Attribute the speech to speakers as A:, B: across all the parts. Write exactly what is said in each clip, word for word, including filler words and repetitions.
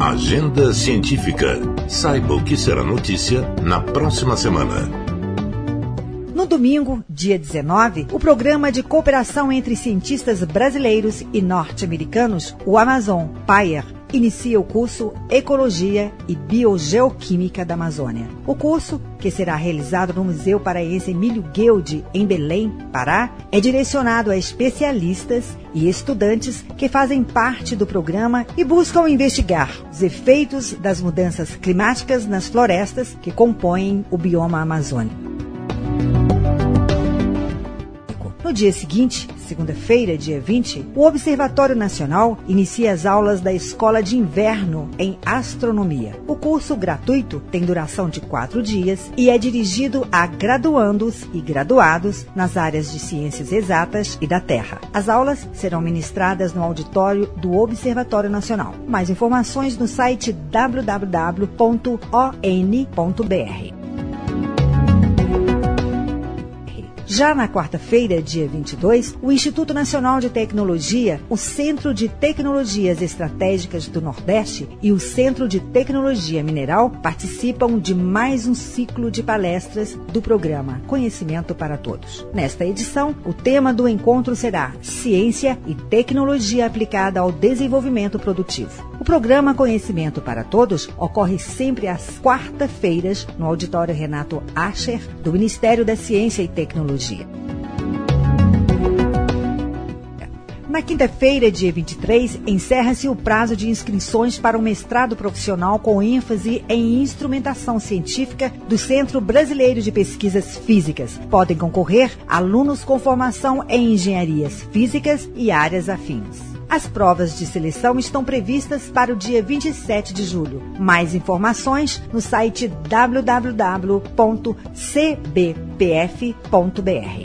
A: Agenda Científica. Saiba o que será notícia na próxima semana.
B: No domingo, dia dezenove, o Programa de Cooperação entre Cientistas Brasileiros e Norte-Americanos, o Amazon Pioneer, inicia o curso Ecologia e Biogeoquímica da Amazônia. O curso, que será realizado no Museu Paraense Emílio Gueldi, em Belém, Pará, é direcionado a especialistas e estudantes que fazem parte do programa e buscam investigar os efeitos das mudanças climáticas nas florestas que compõem o bioma amazônico. No dia seguinte, segunda-feira, dia vinte, o Observatório Nacional inicia as aulas da Escola de Inverno em Astronomia. O curso gratuito tem duração de quatro dias e é dirigido a graduandos e graduados nas áreas de Ciências Exatas e da Terra. As aulas serão ministradas no auditório do Observatório Nacional. Mais informações no site w w w ponto o n ponto b r. Já na quarta-feira, dia vinte e dois, o Instituto Nacional de Tecnologia, o Centro de Tecnologias Estratégicas do Nordeste e o Centro de Tecnologia Mineral participam de mais um ciclo de palestras do programa Conhecimento para Todos. Nesta edição, o tema do encontro será Ciência e Tecnologia aplicada ao desenvolvimento produtivo. O programa Conhecimento para Todos ocorre sempre às quarta-feiras no Auditório Renato Ascher, do Ministério da Ciência e Tecnologia. Na quinta-feira, dia vinte e três, encerra-se o prazo de inscrições para o mestrado profissional com ênfase em instrumentação científica do Centro Brasileiro de Pesquisas Físicas. Podem concorrer alunos com formação em engenharias físicas e áreas afins. As provas de seleção estão previstas para o dia vinte e sete de julho. Mais informações no site w w w ponto c b p f ponto b r.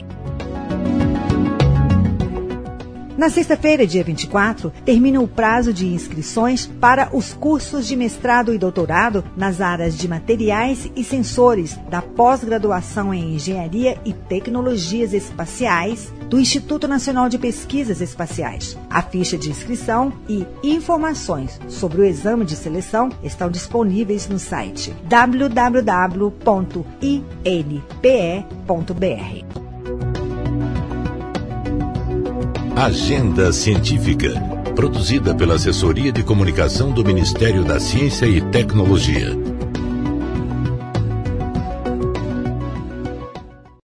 B: Na sexta-feira, dia vinte e quatro, termina o prazo de inscrições para os cursos de mestrado e doutorado nas áreas de materiais e sensores da pós-graduação em Engenharia e Tecnologias Espaciais do Instituto Nacional de Pesquisas Espaciais. A ficha de inscrição e informações sobre o exame de seleção estão disponíveis no site w w w ponto i n p e ponto b r.
A: Agenda Científica, produzida pela Assessoria de Comunicação do Ministério da Ciência e Tecnologia.